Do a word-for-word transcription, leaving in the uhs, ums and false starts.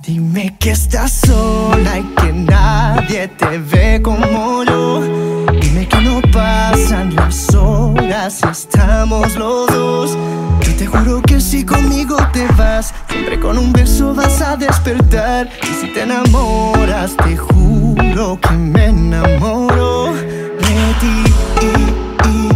Dime que estás sola y que nadie te ve como yo. Dime que no pasan las horas y estamos los dos. Yo te juro que si conmigo te vas, siempre con un beso vas a despertar. Y si te enamoras, te juro que me enamoro de ti.